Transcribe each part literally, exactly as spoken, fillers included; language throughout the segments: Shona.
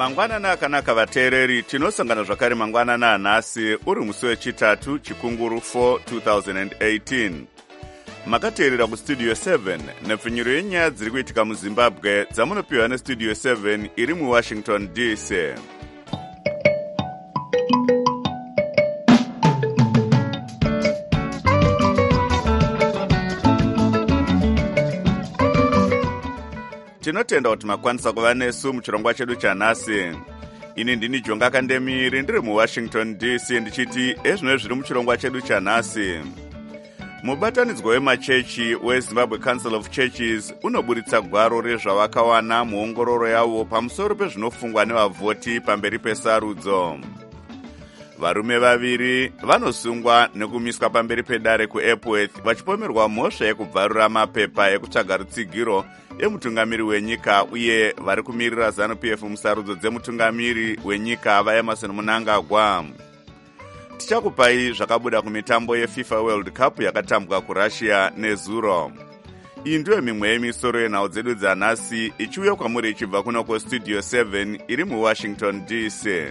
Mangwanana akanaka vateereri, tinosangana zvakare mangwanana anhasi uri musi wechitatu chikunguru four twenty eighteen. Makateerera kustudio seven nepfunyiro yenyaya dziri kuitika muZimbabwe dzamunopiwa nestudio seven iri muWashington D C. Tinotenda kuti makwanisa kuva nesu muchirongwa chedu chanhasi. Ini ndini Jonga Kandemiri ndiri muWashington D C ndichiti ezvino zviri muchirongwa chedu chanhasi. Mubatanidzwa wemachechi weZimbabwe Council of Churches unoburitsa gwaro rezvavakawana muongororo yavo pamusoro pezvinofungwa nevavhoti pamberi pesarudzo. Varume vaviri vanosungwa nekumiswa pamberi pedare kuEpworth vachipomerwa mhosva yekubvarura mapepa ekutsvaga rutsigiro emutungamiri wenyika uye vari kumirira ZANU-P F musarudzo dzemutungamiri wenyika vaEmerson Mnangagwa. Tichakupai zvakabuda kumitambo yeFIFA World Cup yakatambwa kuRussia nezuro. Iyi ndiyo mimwe yemisoro yenhau dzedu dzanhasi ichiuya kwamuri ichibva kuno kustudio seven iri muWashington D C.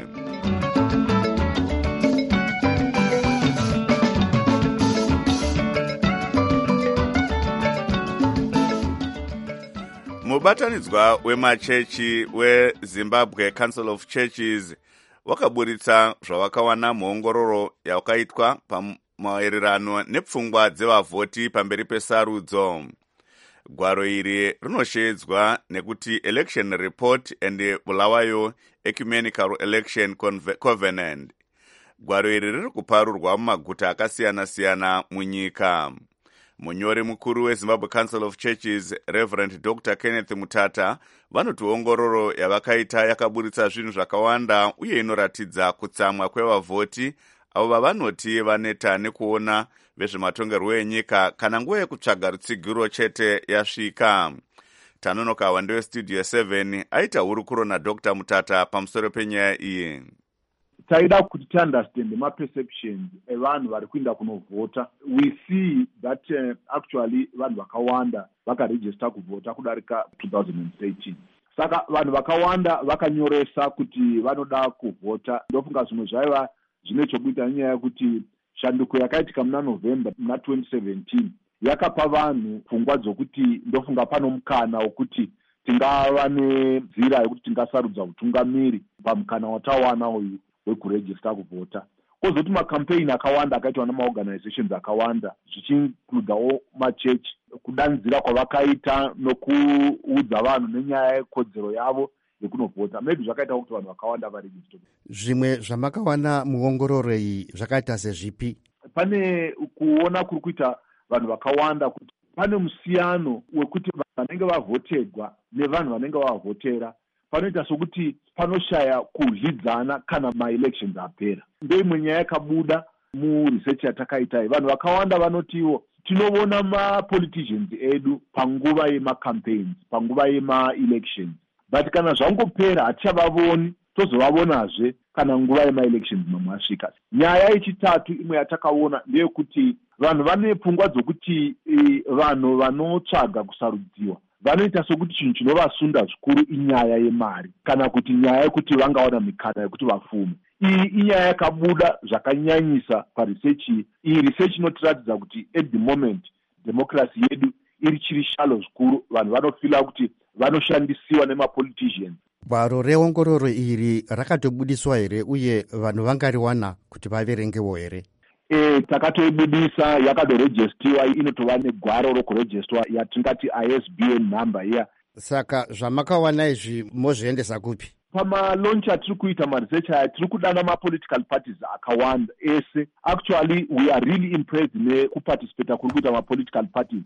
Mubatanidzwa wemachechi weZimbabwe Council of Churches wakaburitsa zvavakawana muongororo yakaitwa pamaererano nepfungwa dzevavhoti pamberi pesarudzo. Gwaro iri rinoshedzwa nekuti Election Report and Bulawayo Ecumenical Election Covenant. Gwaro iri riri kuparurwa mumaguta akasiyana-siyana munyika. Munyori mukuru weZimbabwe Council of Churches, Reverend Doctor Kenneth Mutata, vanoti ongororo yavakaita yakaburitsa zvinhu zvakawanda uye inoratidza kutsamwa kwevavhoti avo vavanoti vaneta nekuona vezvematongerwo enyika kana nguva yekutsvaga rutsigiro chete yasvika. Tanonokawa ndewestudio seven aita hurukuro naDr Mutata pamusoro penyaya iyi. Taida kuti tiunderstand ma-perceptions evanhu vari kuinda kunovhota. We see that uh, actually vanhu vakawanda vakaregister kuvhota kudarika twenty thirteen. Saka vanhu vakawanda vakanyoresa kuti vanoda kuvhota. Ndofunga zvimwe zvaiva zvine chokuita nenyaya yekuti shanduko yakaitika muna November muna twenty seventeen yakapa vanhu pfungwa dzokuti ndofunga pano mukana wokuti tingava nenzira yekuti tingasarudza utungamiri pamukana watawana uyu wekuregister kuvhota. Kozoti macampaign akawanda akaitwa namaorganizations akawanda zvichiincludawo machechi kudanzira kwavakaita nokuudza vanhu nenyaya yekodzero yavo yekunovhota. Maybe zvakaita kuti vanhu vakawanda varegister. Zvimwe zvamakawana muongororo iyi zvakaita sezvipi? Pane kuona kuri kuita vanhu vakawanda kuti pane musiyano wekuti vanhu vanenge vavhotegwa nevanhu vanenge vavhotera panoita sokuti panoshaya kudlidzana kana ma-elections apera. Ndoimwe nyaya yakabuda muresearch yatakaita. Vanhu vakawanda vanotiwo tinoona ma-politicians edu panguva yema-campaigns, panguva yema-elections. But kana zvangopera hatichavavoni, tozovavonazve kana nguva yema-elections mamwe asvika. Nyaya yechitatu imwe yatakaona ndeyekuti vanhu vane pfungwa dzokuti e, vanhu vanotsvaga kusarudziwa vanoita sokuti chinhu chinovasunda zvikuru inyaya yemari kana kuti nyaya yekuti vangaona mikana yekuti vafume. Iyi inyaya yakabuda zvakanyanyisa paresearch iyi. Iyi research inotiratidza kuti at the moment democracy yedu iri chiri shalo zvikuru. Vanhu vanofila kuti vanoshandisiwa nemapoliticians. Gwaro reongororo iri rakatobudiswa here uye vanhu vangariwana kuti vaverengewo here? E, takatoibudisa yakadoregistiwa inotova negwaro rokuregistiwa yatingati I S B N number iya. Saka zvamakawana izvi mozviendesa kupi? Pamalaunch atiri kuita maresearch aya tiri kudana ma-political parties akawanda ese. Actually we are really impressed nekuparticipata kuri kuita ma-political parties.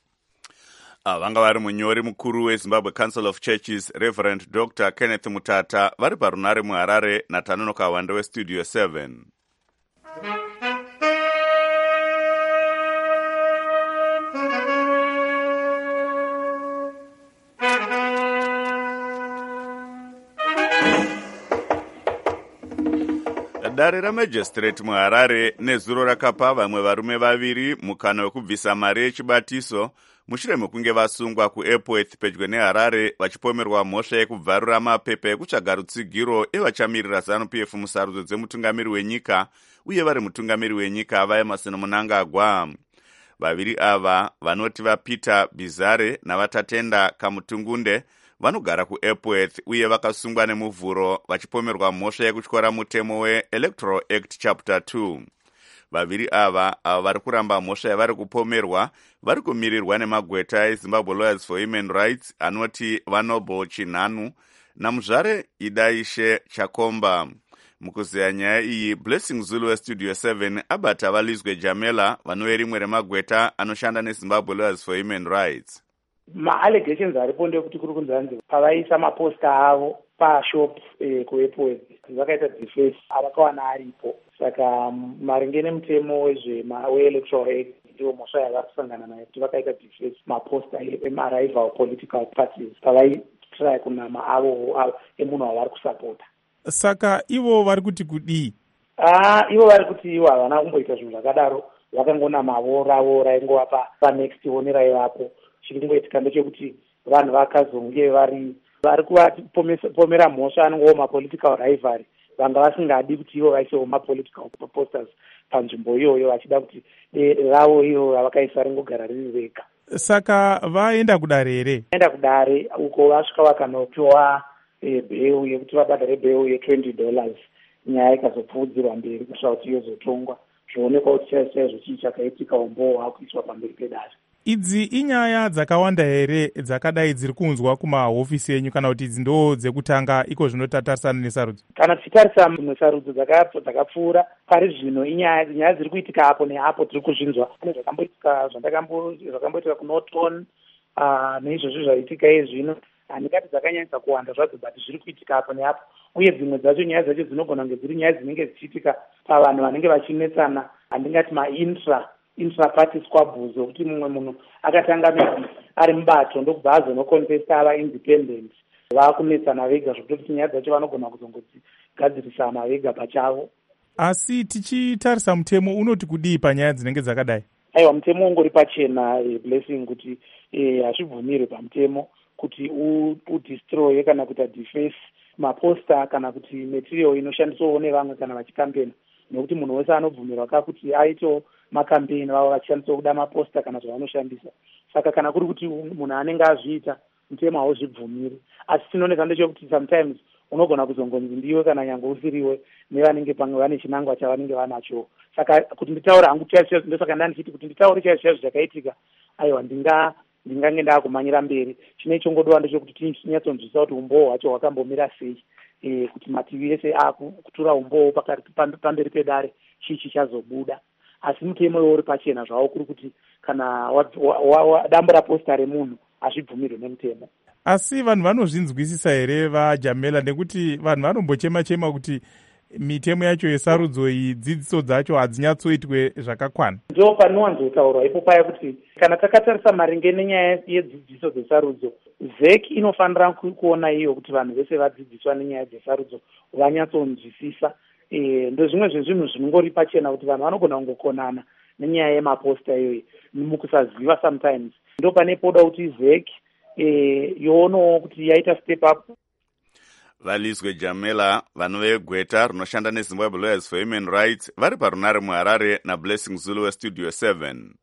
Ah, vanga vari munyori mukuru weZimbabwe Council of Churches, Reverend Doctor Kenneth Mutata, vari parunare muHarare naTanonokawa ndewestudio seven. dare ramajistrate muharare nezuro rakapa vamwe varume vaviri mukana wekubvisa mari yechibatiso mushure mekunge vasungwa kuEpworth pedyo neHarare vachipomerwa mhosva yekubvarura mapepa ekutsvaga rutsigiro evachamirira ZANU-P F musarudzo dzemutungamiri wenyika uye vari mutungamiri wenyika vaEmerson Mnangagwa. Vaviri ava vanoti vaPeter Bizare navaTatenda Kamutungunde vanogara kuEpworth uye vakasungwa nemuvhuro vachipomerwa mhosva yekutyora mutemo weElectoral Act Chapter two. Vaviri ava ava vari kuramba mhosva yavari kupomerwa vari kumirirwa nemagweta eZimbabwe Lawyers for Human Rights anoti Vanoble Chinhanu namuzvare Idaishe Chakomba. Mukuzeya nyaya iyi, Blessing Zulu weStudio seven abata valizwe Jamela vanove rimwe remagweta anoshanda neZimbabwe Lawyers for Human Rights. Ma-allegations aripo ndekuti kuri kunzanzi pavaisa maposta avo pashop eh, kuEpworth vakaita defense avakawana aripo. Saka maringe nemutemo weElectoral Act ndiwo mhosva yavari kusangana nayo kuti vakaita defense maposta ema-rival political parties pavaitry kunama avo emunhu wavari kusapota. Saka ivo vari kuti kudii? Ah, ivo vari kuti ivo havana kumboita zvinhu zvakadaro, vakangonama avo ravo raingova panext one raivapo. Chiringoitika ndechekuti vanhu vakazonge vari vari kuvapomera mhosva anongova mapolitical rivalry, vanga vasingadi kuti ivo vaisewo mapolitical posters panzvimbo iyoyo vachida kuti ravo iyo ravakaisa ringogara riri vega. Saka vaenda kudare here? Vaenda kudare uko vasvika vakanopiwa bheu yekuti vabhadhare bheu ye-twenty dollars. Nyaya ikazopfuudzirwa mberi kusvika kuti yozotongwa zvoonekwa kuti chaizo chaizvo chii chakaitika umbowo hwakuiswa pamberi pedare. Idzi inyaya dzakawanda here dzakadai dziri kunzwa kumahofisi enyu kana kuti idzi ndo dzekutanga iko zvinotatarisana nesarudzo? Kana tichitarisa nesarudzo dzakapfuura pari zvino inyaya nyaya dziri kuitika apo neapo tiri kuzvinzwa. Pane zvakamboitika zvakamboitika kuNorton neizvozvo zvaitika izvino handingati dzakanyanyisa kuwanda zvadzo but zviri kuitika apo neapo, uye dzimwe dzacho nyaya dzacho dzinogona kunge dziri nyaya dzinenge dzichiitika pavanhu vanenge vachinetsana, handingati maintra intra-party squabbles zokuti mumwe munhu akatanga maybe ari mubato ndokubva azonocontesta ava independent vakunetsana vega zvokutoti nyaya dzacho vanogona kuzongodzigadzirisana vega pachavo. Asi tichitarisa mutemo unoti kudii panyaya dzinenge dzakadai? Aiwa, mutemo ungori pachena e, Blessing kuti hazvibvumirwe pamutemo kuti udestroye kana kuita deface maposta kana kuti material inoshandiswawo nevamwe kana vachikampeni, nekuti munhu wese anobvumirwa ka kuti aitewo makampeni vavo vachishandisa kuda maposta kana zvavanoshandisa. Saka kana kuri kuti munhu anenge azviita mutemo hauzvibvumiri, asi chinooneka ndechekuti sometimes unogona kuzongonzi ndiwe kana nyange usiriwe nevanenge pamwe vane chinangwa chavanenge vanacho. Saka kuti nditaure hangu chaizvo ndosaka ndandichiti kuti nditaure chaizvo chaizvo zvakaitika, aiwa ndinga ndingange ndakumanyira mberi. Chine chongodowa ndechekuti tinyatsonzwisa kuti umbowo hwacho hwakambomira sei, e, kuti mativi ese akutura umbowo pamberi pedare chii chichazobuda. Asi mutemo iwo uri pachena zvavo kuri kuti kana dambo raposta remunhu hazvibvumirwe nemutemo. Asi vanhu vanozvinzwisisa here vaJamela, nekuti vanhu vanombochema-chema kuti mitemo yacho yesarudzo iyi dzidziso dzacho hadzinyatsoitwe zvakakwana? Ndo panowanzotaurwa ipo paya kuti kana takatarisa maringe nenyaya yedzidziso dzesarudzo, Z E C inofanira kuona iyo kuti vanhu vese vadzidziswa nenyaya dzesarudzo vanyatsonzwisisa. E, ndo zvimwe zvezvinhu zvinongori pachena kuti vanhu vanogona kungokonana nenyaya yemaposta iyoyo mukusaziva sometimes. Ndo pane poda kuti Z E C e, yoonawo kuti yaita step up. Valizwe Jamela vanove gweta rinoshanda neZimbabwe Lawyers for Human Rights vari parunare muHarare naBlessing Zulu weStudio seven.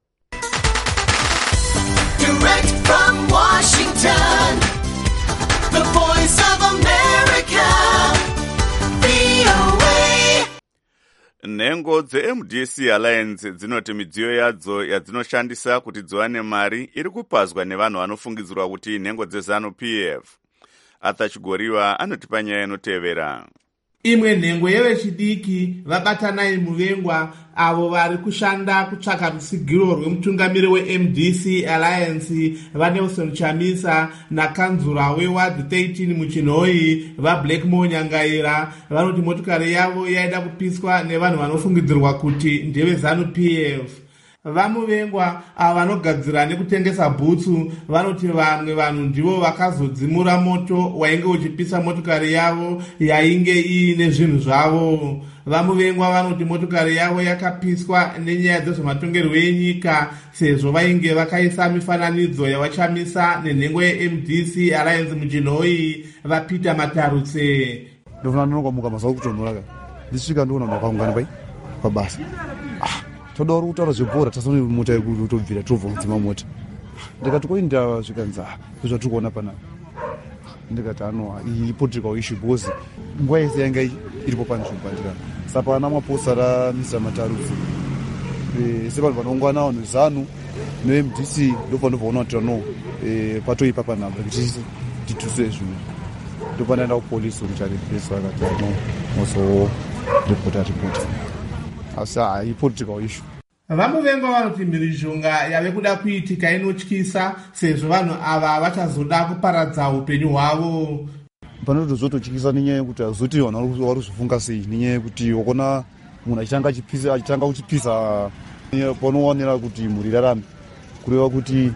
Direct from Washington, the voice of America, V O A. Nhengo dzeM D C Alliance dzinoti midziyo yadzo yadzinoshandisa kuti dziwane mari iri kupazwa nevanhu vanofungidzirwa kuti nhengo dzeZANU-P F. Arthur Chigoriwa anotipa nyaya inotevera. Imwe nhengo yevechidiki vabatanai muvengwa avo vari kushanda kutsvaka rutsigiro rwemutungamiri weM D C Alliance vaNelson Chamisa nakanzura weward thirteen muchinhoyi vaBlackmore Nyangaira vanoti motikari yavo yaida kupiswa nevanhu vanofungidzirwa kuti ndeve ZANU-P F. Vamuvengwa ava vanogadzira nekutengesa bhutsu vanoti vamwe vanhu ndivo vakazodzimura moto wainge uchipisa motokari yavo yainge iine zvinhu zvavo. Vamuvengwa vanoti motokari yavo yakapiswa nenyaya dzezvematongerwo enyika sezvo vainge vakaisa mifananidzo yavachamisa nenhengo yeM D C Alliance muchinhoi vaPeter Matarutse. Ndofuna ndinongomuka mazuva kutonhora ka ndisvika ndoona vanhu vakaungana pai pabasa. Ah, toda uri kutaura zvebhora tasoni mota yekutobvira tobva kudzima mota. Ndikati koinda zvikanzi ah zvatiri kuona panapa. Ndikati ano iyi political issue because nguva yese yanga iripo panzvimbo ndikati sapana maposa raMister Matarutse. Eh sevanhu vanoungana vanhu zanu neM D C ndopano vaona kuti no eh patoipa panapa kuti tituse zvinhu. Ndopanaenda kupolisi mucharipisa akati ano moso report report. Asi hai political issue. Vamuvengwa vanoti mhirizhonga yave kuda kuitika inotyisa sezvo vanhu ava vachazoda kuparadza upenyu hwavo. Panoti zvototyisa nenyaya yekuti hazoti vanhu vari kuzofunga sei nenyaya yekuti wakona munhu achitanga achipisa achitanga kuchipisa panoonera kuti mhuri rarame kureva kuti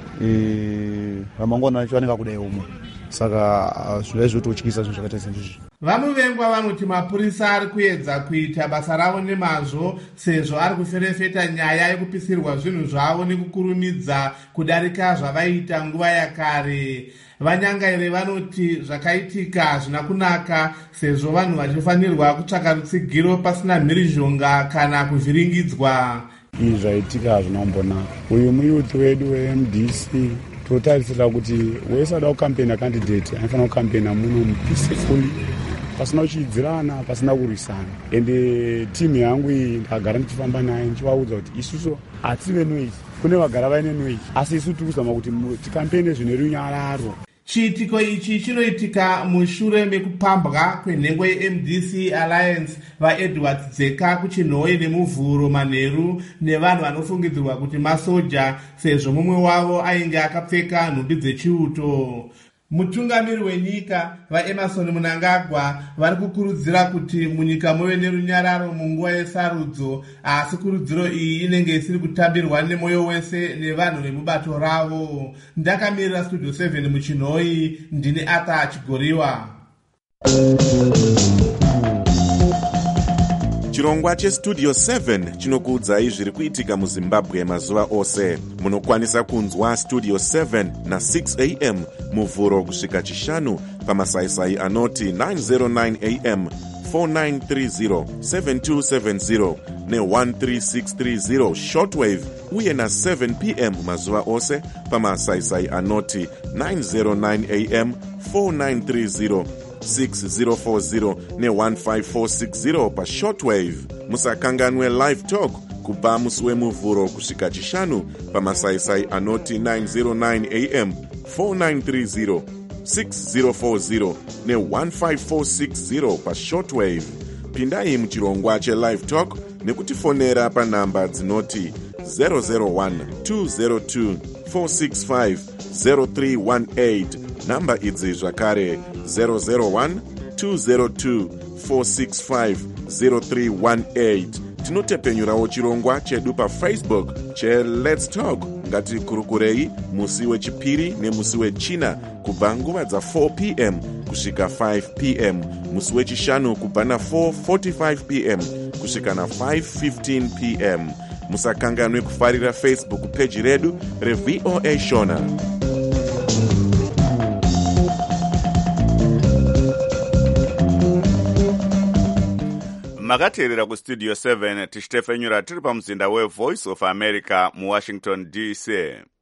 ramangwana racho anenge akudai omwe. Saka zvinhu zvototyisa zvinhu zvakaita sezvizvi. Vamuvengwa vanoti mapurisa ari kuedza kuita basa ravo nemazvo sezvo ari kuferefeta nyaya yekupisirwa zvinhu zvavo nekukurumidza kudarika zvavaita nguva yakare. Vanyangaire vanoti zvakaitika hazvina kunaka sezvo vanhu vachifanirwa kutsvaka rutsigiro pasina mhirizhonga kana kuvhiringidzwa. Izvi zvaitika hazvina kumbonaka. Uyu muyuthi wedu weM D C totarisira kuti wese ada kukampena candidate anofanira kukampena muno peacefully pasina kuchidzirana pasina kurwisana. Ende timu yangu iyi ndakagara ndichifamba naye ndichivaudza kuti isusu hative noise kune vagara vaine noise asi isu tiri kuzama kuti tikampene zvine runyararo. Chiitiko ichi chinoitika mushure mekupambwa kwenhengo yeM D C Alliance vaEdward Dzeka kuchinhoi nemuvhuro manheru nevanhu vanofungidzirwa kuti masoja sezvo mumwe wavo ainge akapfeka nhumbi dzechiuto. Mutungamiri wenyika vaEmerson Mnangagwa vari kukurudzira kuti munyika muve nerunyararo munguva yesarudzo, asi kurudziro iyi inenge isiri kutambirwa nemwoyo wese nevanhu vemubato ravo. Ndakamirira Studio seven muchinhoi, ndini Arthur Chigoriwa. Chirongwa cheStudio seven chinokuudzai zviri kuitika muZimbabwe mazuva ose. Munokwanisa kunzwa Studio seven na six a m muvhuro kusvika chishanu pamasaisai anoti nine oh nine a m, four nine three zero, seven two seven zero ne one three six three zero shortwave uye na seven p m mazuva ose pamasaisai anoti nine oh nine a m, four nine three zero, six zero four zero ne one five four six zero pa shortwave. Musakanganwe live talk kubva musi wemuvhuro kusvika chishanu pamasaisai anoti nine oh nine a m, four nine three zero, six zero four zero ne one five four six zero pa shortwave. Pindai muchirongwa chelive talk nekutifonera panhamba dzinoti zero zero one, two zero two, four six five, zero three one eight. Namba idzi zvakare zero zero one, two zero two, four six five, zero three one eight. Tinotepenyurawo chirongwa chedu paFacebook che Let's Talk. Ngati kurukurei musi wechipiri nemusi wechina kubva nguva dza four p m kusvika five p m, musi wechishanu kubva na four forty-five p m kusvika na five fifteen p m. Musakanganwe kufarira Facebook page redu reV O A Shona. Makateerera kuStudio seven tichitefenyura tiri pamuzinda weVoice of America muWashington D C.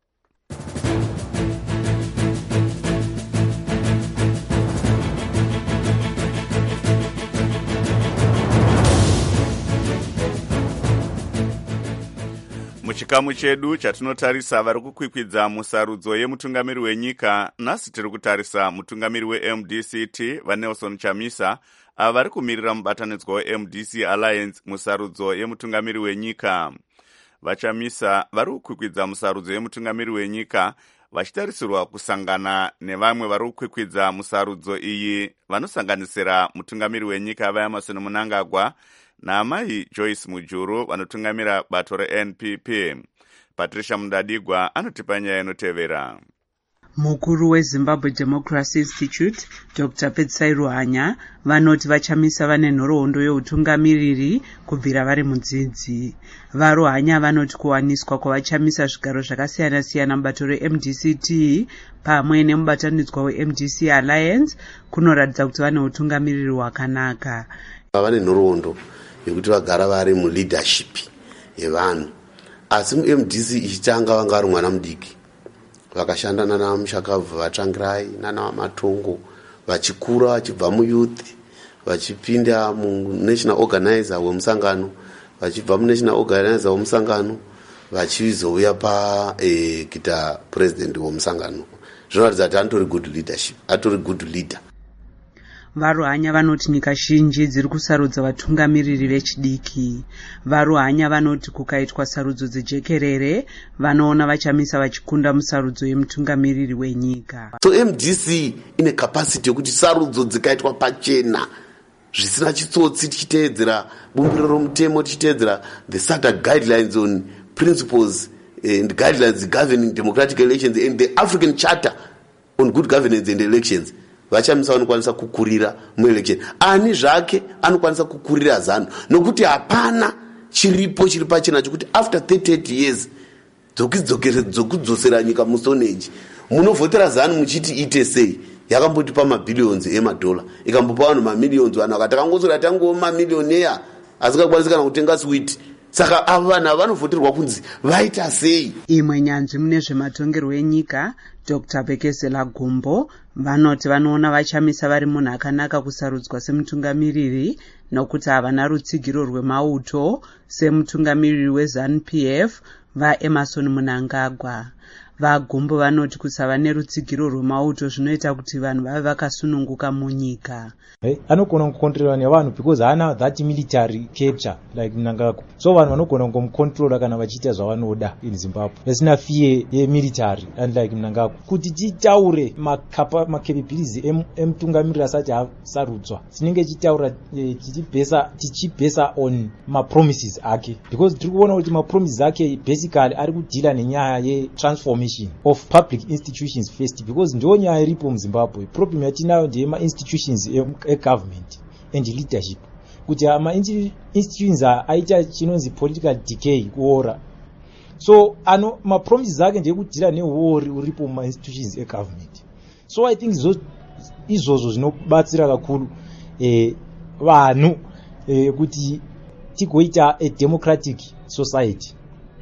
Muchikamu chedu chatinotarisa vari kukwikwidza musarudzo yemutungamiri wenyika, nhasi tiri kutarisa mutungamiri weM D C T vaNelson Chamisa ava vari kumirira mubatanidzwa weM D C Alliance musarudzo yemutungamiri wenyika. VaChamisa vari kukwikwidza musarudzo yemutungamiri wenyika vachitarisirwa kusangana nevamwe vari kukwikwidza musarudzo iyi vanosanganisira mutungamiri wenyika vaEmerson Mnangagwa naamai Joyce Mujuru vanotungamira bato reN P P. Patricia Mundadigwa anotipa nyaya inotevera. Mukuru weZimbabwe Democracy Institute Doctor Petsai Ruhanya vanoti vachamisa vane nhoroondo yeutungamiriri kubvira vari mudzidzi. VaRuhanya vanoti kuwaniswa kwavachamisa zvigaro zvakasiyana siyana mubato reM D C T pamwe nemubatanidzwa weM D C Alliance kunoratidza kuti vane utungamiriri hwakanaka. Vane nhoroondo yekuti vagara vari muleadership yevanhu, asi muM D C ichitanga vanga vari mwana mudiki vakashanda nana Mushakabva Vatsvangirai nana Matongo vachikura vachibva muyouth vachipinda munational organizer wemusangano vachibva munational organizer wemusangano vachizouya pa eh, kita president wemusangano. Zvinoratidza kuti atori good leadership, atori good leader. VaRuhanya vanoti nyika zhinji dziri kusarudza vatungamiriri vechidiki. VaRuhanya vanoti kukaitwa sarudzo dzejekerere vanoona vachamisa vachikunda musarudzo yemutungamiriri wenyika. So M D C ine capacity yokuti sarudzo dzikaitwa pachena zvisina chitsotsi tichiteedzera bumbiro romutemo tichiteedzera the SADC guidelines on principles and guidelines governing democratic elections and the African Charter on good governance and elections. Vachamisa vanokwanisa kukurira muelection. Ani zvake anokwanisa kukurira zano nokuti hapana chiripo chiri pachena chokuti after thirty years dzokudzosera nyika mustone age munovhotera zano muchiti ite sei yakamboti pa mabhillions emadollar ikambopa vanhu mamillions vanhu vakatangosora tango mamillionaire asingakwanisi kana kutenga sweet. Saka ava vanhu vanovhoterwa kunzi vaita sei. Imwe nyanzvi mune zvematongerwo enyika Doctor Bekezela Gumbo vanoti vanoona vachamisa vari munhu akanaka kusarudzwa semutungamiriri nokuti havana rutsigiro rwemauto semutungamiriri weZANU P F vaEmerson Mnangagwa. VaGumbo vanoti kusava nerutsigiro rwemauto zvinoita kuti vanhu vave vakasununguka munyika. Hey, anogona kukontrola nevanhu because hana that military capture like Mnangagwa. So vanhu vanogona kungomukontrola kana vachiita zvavanoda in Zimbabwe. Pasina fear yemilitary unlike Mnangagwa. Kuti titaure macapabilities emutungamiriri asati asarudzwa. Tinenge tichitaura tichibesa tichibesa on mapromises ake because tiri kuona kuti mapromises ake basically ari kudila nenyaya ye transformation of public institutions first because ndio nyaya iripo muZimbabwe. Problem yatinayo ndiye ma institutions e government and leadership kuti ama institutions aita chinonzi political decay kuora. So ano ma promises ake ndiye kudila nehori uripo ma institutions e government. So I think zo izvozo zvinobatsira kakuru eh vanhu eh kuti tigoita a democratic society.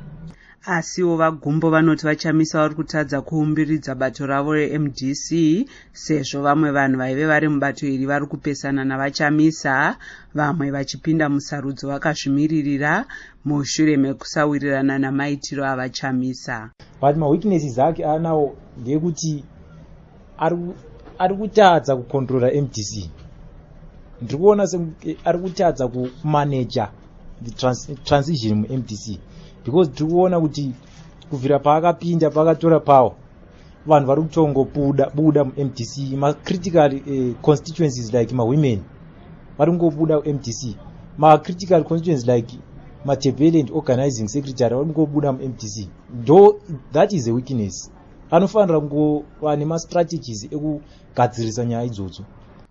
Asiwo VaGumbo vanoti vachamisa vari kutadza kuumbiridza bato ravo reM D C sezvo vamwe vanhu vaive vari mubato iri vari kupesana navachamisa vamwe vachipinda musarudzo vakazvimiririra mushure mekusawirirana namaitiro avachamisa. But ma weaknesses ake anawo ndekuti ari kutadza kukontrola M D C. Ndiri kuona ari kutadza kumanager the trans, transition muM D C. Because tiri kuona kuti kubvira paakapinda paakatora power vanhu vari kutongobuda buda muM D C ma critical uh, constituencies like ma women vari kungobuda muM D C, ma critical constituencies like Matebele and organizing secretary vari kungobuda muM D C. Though that is a weakness, anofanira kungova nema strategies ekugadzirisa nyaya idzodzo.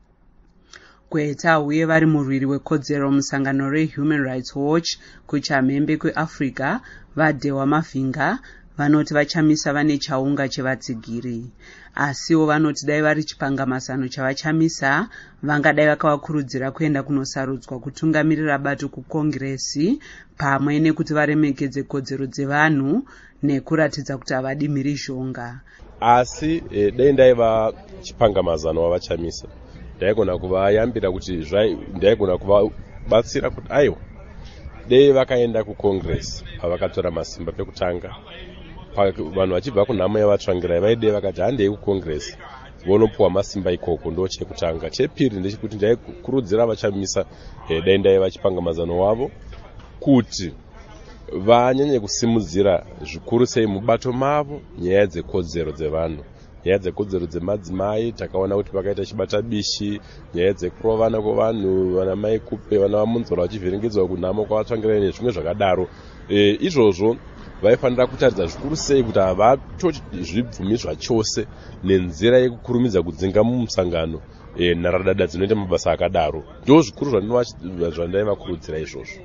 Kweta uye vari murwiri wekodzero musangano reHuman Rights Watch kuchamhembe kweAfrica vaDewa Mavinga vanoti vachamisa vane chaunga chevatsigiri. Asiwo vanoti dai vari chipangamasano chavachamisa vangadai vakavakurudzira kuenda kunosarudzwa kutungamirira bato kukongresi pamwe nekuti varemekedze kodzero dzevanhu nekuratidza kuti havadi mhirizhonga. Asi eh, dai ndaiva chipangamazano wavachamisa ndaigona kuvayambira kuti ndaigona kuvabatsira kuti aiwa dei vakaenda kucongress pavakatora masimba pekutanga vanhu vachibva kunhamo yavatsvangirai vaidei vakati handei kucongress vonopuwa masimba ikoko ndo chekutanga. Chepiri ndechekuti ndaikurudzira vachamisa eh, dai ndaiva chipangamazano wavo kuti vanyanye kusimudzira zvikuru sei mubato mavo nyaya dzekodzero dzevanhu, nyaya dzekodzero dzemadzimai takaona kuti pakaita chibatabishi, nyaya dzekurovana kwevanhu, vana mai kupe, vana vamunzora vachivhiringidzwa kunhamo kwavatsvangirai nezvimwe zvakadaro. E, izvozvo vaifanira kutaridza zvikuru sei kuti havatozvibvumiswa chose nenzira yekukurumidza kudzinga mumusangano e, nharadada dzinoita mabasa akadaro. Ndo zvikuru zvandaivakurudzira izvozvo.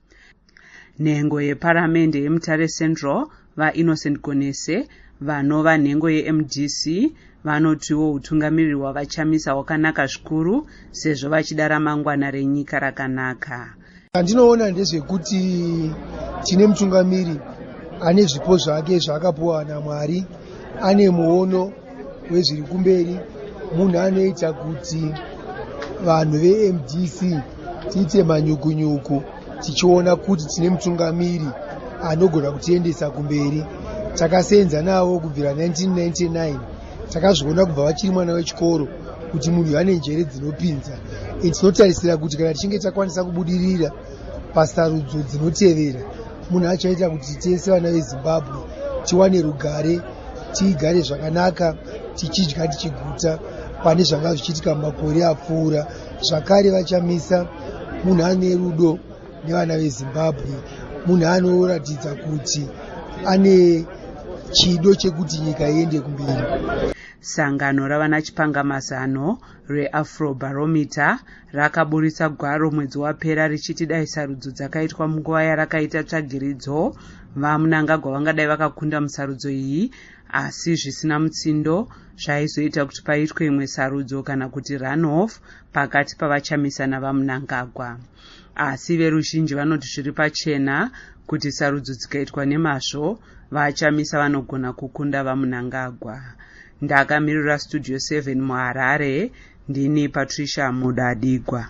Nhengo yeparamende yeMutare Central vaInnocent Gonese vanova nhengo yeM D C vanotiwo utungamiriri hwavachamisa hwakanaka zvikuru sezvo vachida ramangwana renyika rakanaka. Andinoona ndezvekuti tine mutungamiri ane zvipo zvake zvaakapuwa naMwari, ane muono wezviri kumberi, munhu anoita kuti vanhu veM D C tiite manyukunyuku tichiona kuti tine mutungamiri anogona kutiendesa kumberi. Takasenza nawo kubvira nineteen ninety-nine, takazviona kubva vachiri mwana wechikoro kuti munhu ane njere dzinopinza. Tinotarisira kuti kana tichinge takwanisa kubudirira pasarudzo dzinotevera, munhu achaita kuti tese vana veZimbabwe tiwane rugare, tigare zvakanaka, tichidya tichiguta pane zvanga zvichiitika makore apfuura. Zvakare vachamisa munhu ane rudo nevana veZimbabwe, munhu anoratidza kuti ane chido chekuti nyika iende kumberi. Sangano ravana chipangamazano reAfrobarometer rakaburitsa gwaro mwedzi wapera richiti dai sarudzo dzakaitwa munguva yarakaita tsvagiridzo vaMnangagwa vangadai vakakunda musarudzo iyi, asi zvisina mutsindo zvaizoita kuti paitwe imwe sarudzo kana kuti runoff pakati pavachamisa navaMnangagwa. Asi veruzhinji vanoti zviri pachena kuti sarudzo dzikaitwa nemazvo vachamisa vanogona kukunda vaMnangagwa. Ndakamirira Studio seven muHarare, ndini Patricia Mudadigwa.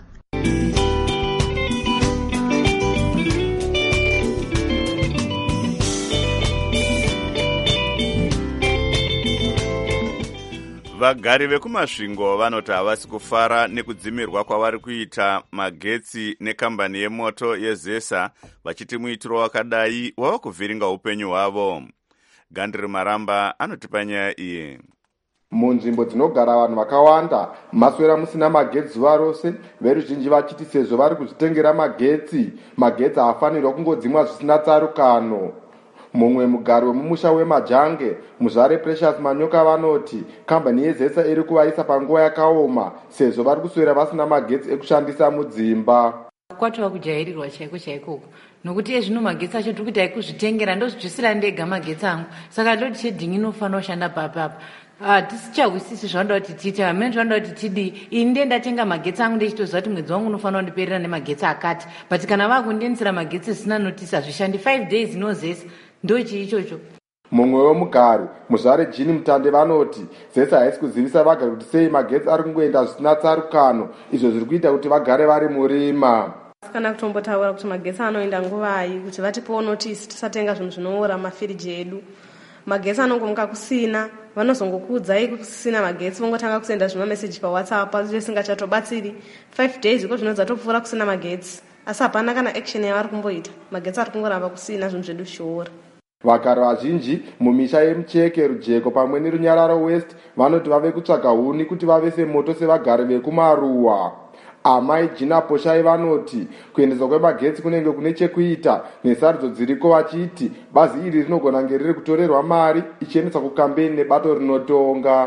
Vagari vekumasvingo vanoti havasi kufara nekudzimirwa kwavari kuita magetsi nekambani yemoto yeZesa, vachiti muitiro wakadai wava kuvhiringa upenyu hwavo. Gandri Maramba anotipa nyaya iyi. Munzvimbo dzinogara vanhu vakawanda maswera musina magetsi zuva rose, veruzhinji vachiti sezvo vari kuzvitengera magetsi, magetsi haafanirwa kungodzimwa zvisina tsarukano. Mumwe mugari wemumusha weMajange, Muzvare Precious Manyoka vanoti kambani yeZesa iri kuvaisa panguva yakaoma sezvo vari kuswera vasina magetsi ekushandisa mudzimba. Kwatova kujairirwa chaiko chaiko nokuti ezvino magetsi acho tiri kuti aikuzvitengera ndozvitsvisira ndega magetsi angu, saka load shedding inofanira kushanda papapa. Tisichawisisi zvanoda kuti tiite, vamene zvanoda kuti tidii. Ini ndiye ndatenga magetsi angu ndichitoziva kuti mwedzi wangu unofanira kundiperera nemagetsi akati, but kana vakundiendesera magetsi zvisina notisi hazvishandi. five days inozesa ndo chii ichocho. Mumwe wemugari Muzvare Jini Mutande vanoti Zesa haisi kuzivisa vagari kuti sei magetsi ari kungoenda zvisina tsarukano, izvo zviri kuita kuti vagare vari murima. Kana kutombotaura kuti magetsi anoenda nguvai kuti vatipewo notisi tisatenga zvinhu zvinoora mafiriji edu. Magetsi anongomuka kusina, vanozongokuudzai kusina magetsi, vongotanga kusenda zvima message paWhatsApp zvisingachatobatsiri. five days iko zvinodza topfuura kusina magetsi, asi hapana kana action yavari kumboita. Magetsi ari kungoramba kusina, zvinhu zvedu zvichiora. Vagari vazhinji mumisha yeMucheke, Rujeko pamwe neRunyararo West vanoti vave kutsvaga huni kuti vavese moto sevagari vekumaruwa. Amai Jina Poshai vanoti kuendeswa kwemagetsi kunenge kune chekuita nesarudzo dziriko, vachiti bazi iri rinogona kunge riri kutorerwa mari ichiendeswa kukambeni nebato rinotonga.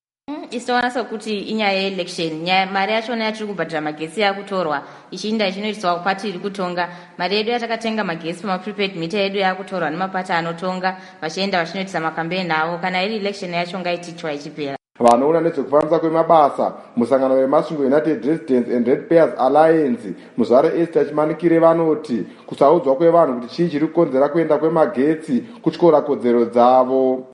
Isoona sokuti inyaya yeelection, nyaya mari yachona yatiri kubhadhira magetsi yakutorwa ichinda ichinoitiswa kupati iri kutonga. Mari yedu yatakatenga magetsi pamaprepaid meter yedu yakutorwa nemapata anotonga vachienda vachinoitisa makambeni avo. Kana iri election yacho ngaitichwa ichipera. Vanoona nezvekufambisa kwemabasa musangano wemasvingo United Residents and Ratepayers Alliance, Muzvare Esther Chimanikire vanoti kusaudzwa kwevanhu kuti chii chiri kukonzera kuenda kwemagetsi kutyora kodzero dzavo.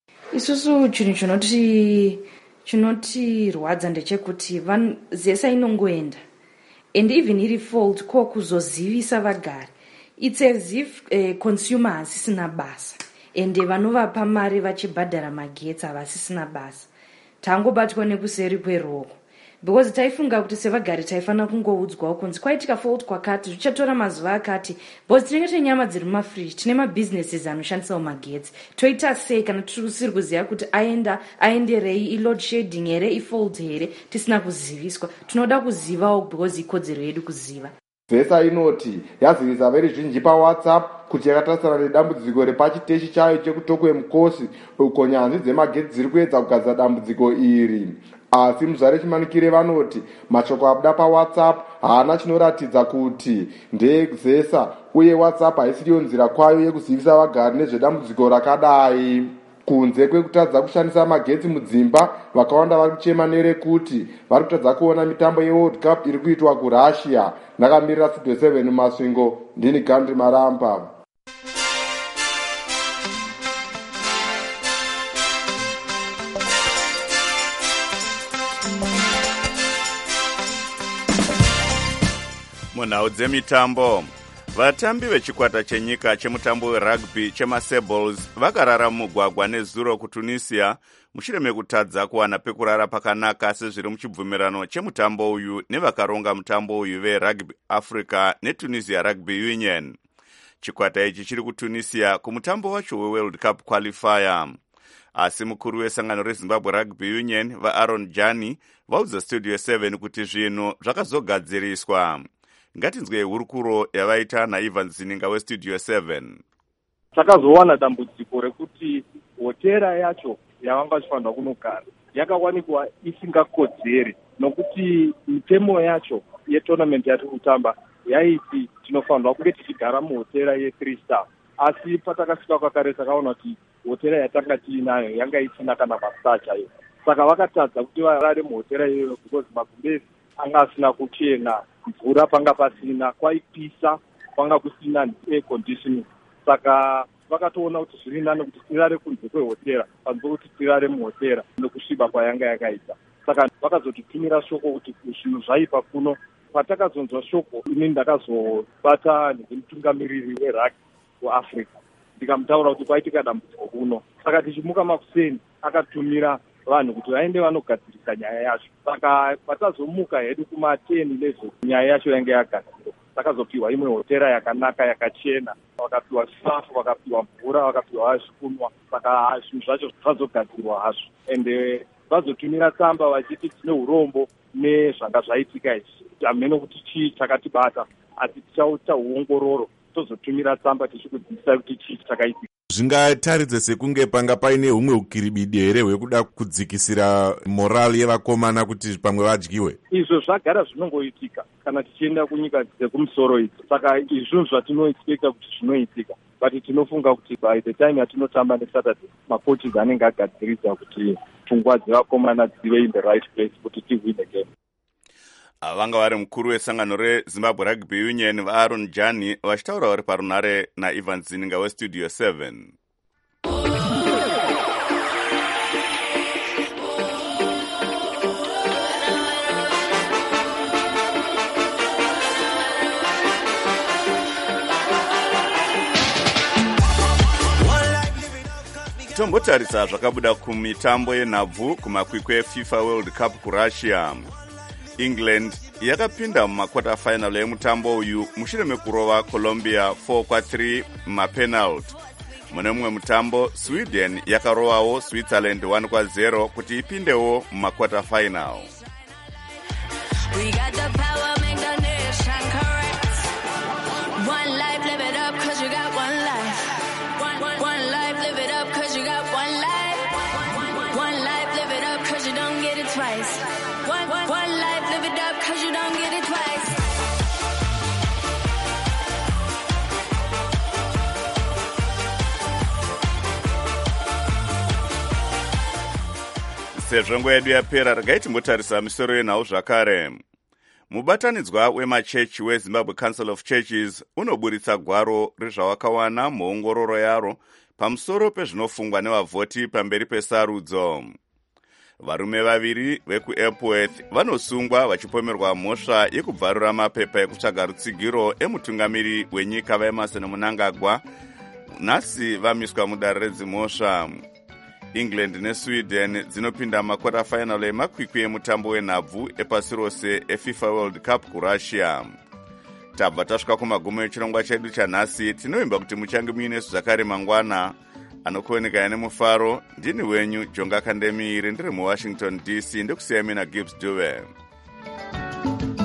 Isusu chinhu chinoti chinotirwadza ndechekuti Zesa inongoenda, and even iri fault ko kuzozivisa vagari. It's as if uh, consumers isina basa ende vanovapa mari vachibhadhara magetsi havasisina basa. Tangobatwa nekuseri kweroko because taifunga kuti sevagari taifanira kungoudzwawo kunzi kwaitika fault kwakati zvichatora mazuva akati because tinenge tine nyama dziri mumafriji, tine mabusinesses anoshandisawo magetsi. Toita sei kana tisiri kuziva kuti aenda aenderei, iload shedding here, ifault here, tisina kuziviswa? Tinoda kuzivawo because ikodzero yedu kuziva. Vesa inoti yazivisa veruzhinji pawhatsapp kuti yakatarisana nedambudziko repachiteshi chayo chekutokwe mukosi uko nyanzvi dzemagetsi dziri kuedza kugadzira dambudziko iri. Asi muzvare chimanikire vanoti mashoko abuda pawhatsapp haana chinoratidza kuti ndezesa, uye whatsapp haisiriyo nzira kwayo yekuzivisa vagari nezvedambudziko rakadai. Kunze kwekutadza kushandisa magetsi mudzimba, vakawanda vari kuchema nerekuti vari kutadza kuona mitambo yeworld cup iri kuitwa kurussia. Ndakamirira studio seven Masvingo, ndini Gandhi Maramba. Munhau dzemitambo, vatambi vechikwata chenyika chemutambo werugby chemasables vakarara mumugwagwa nezuro kutunisia mushure mekutadza kuwana pekurara pakanaka sezviri muchibvumirano chemutambo uyu nevakaronga mutambo uyu verugby africa netunisia rugby union. Chikwata ichi chiri kutunisia kumutambo wacho weworld cup qualifier. Asi mukuru wesangano rezimbabwe rugby union vaaaron jani vaudza studio seven kuti zvinhu zvakazogadziriswa. Ngatinzwe hurukuro yavaita naIvan Zininga westudio seven. Takazowana dambudziko rekuti hotera yacho yavanga vachifanirwa kunogara yakawanikwa isingakodzeri, nokuti mitemo yacho yetournament yatiri kutamba yaiti tinofanirwa kunge tichigara muhotera ye3 star. Asi patakasvika kwakare takaona kuti hotera yatanga tiinayo yanga isina kana mastaa chaiwo. Saka vakatadza kuti varare muhotera iyoyo because magumbezi anga asina kuchena, mvura panga pasina, kwaipisa, panga kusina air conditioning. Saka vakatoona kuti zviri nani kuti tirare kunze kwehotera panze kuti tirare muhotera nokusviba kwayanga yakaita. Saka vakazotitumira shoko kuti zvinhu zvaipa kuno. Patakazonzwa shoko, ini ndakazobata nemutungamiriri werugby kuAfrica, ndikamutaura kuti kwaitika dambudziko kuno. Saka tichimuka makuseni akatumira vanhu kuti vaende vanogadzirisa nyaya yacho. Saka patazomuka hedu kuma ten eleven nyaya yacho yange yagadzirwa. Takazopiwa imwe hotera yakanaka yakachena, vakapiwa chikafu, vakapiwa mvura, vakapiwa zvekunwa. Saka zvinhu zvacho zvazogadzirwa hazvo, ende vazotumira tsamba vachiti tine urombo nezvanga zvaitika izvi. Hameno kuti chii chakatibata, asi tichaita uongororo tozotumira tsamba tichikudzidzisa kuti chii chakaitika. Zvingataridze sekunge panga paine humwe ukiribidi here hwekuda kudzikisira morali yevakomana kuti pamwe vadyiwe. Izvo zvagara zvinongoitika kana tichienda kunyika dzekumusoro idzi. Saka izvo zvatinoexpecta kuti zvinoitika, but tinofunga kuti by the time yatinotamba neSaturday makoches anenge agadziridza kuti pfungwa dzevakomana dzive in the right place kuti tiwine game. Vanga vari mukuru wesangano reZimbabwe Rugby Union vaAaron Jani vachitaura vari parunare naIvan Zininga westudio seven. Tombotarisa zvakabuda kumitambo yenhabvu kumakwikwi eFIFA World Cup kuRussia. England yakapinda mumakwata final emutambo uyu mushure mekurova Colombia four kwa three mumapenalty. Mune mumwe mutambo Sweden yakarovawo Switzerland one kwa zero kuti ipindewo mumakwata final. We got the power, make the nation correct. One life, live it up cause you got one life. One, one, one life, live it up cause you got one life. One, one life, live it up cause you don't get it twice. One, one, one life, live it up cause you don't get it twice. Sezvo nguva yedu yapera, regai timbotarisa misoro yenhau zvakare. Mubatanidzwa wemachechi weZimbabwe Council of Churches unoburitsa gwaro rezvawakawana muongororo yaro pamusoro pezvinofungwa nevavhoti pamberi pesarudzo. Varume vaviri vekuEpworth vanosungwa vachipomerwa mhosva yekubvarura mapepa ekutsvaga rutsigiro emutungamiri wenyika vaEmmerson Mnangagwa. Nhasi vamiswa mudare redzimhosva. england nesweden dzinopinda makota final emakwikwi emutambo wenhabvu epasi rose efifa world cup kurussia. tabva tasvika kumagumo echirongwa chedu chanhasi. tinovimba kuti muchange muinesu zvakare mangwana. anokuonekana nemufaro ndini wenyu jonga kandemiri ndiri muwashington D C ndokusiyamina Gibbs Dube.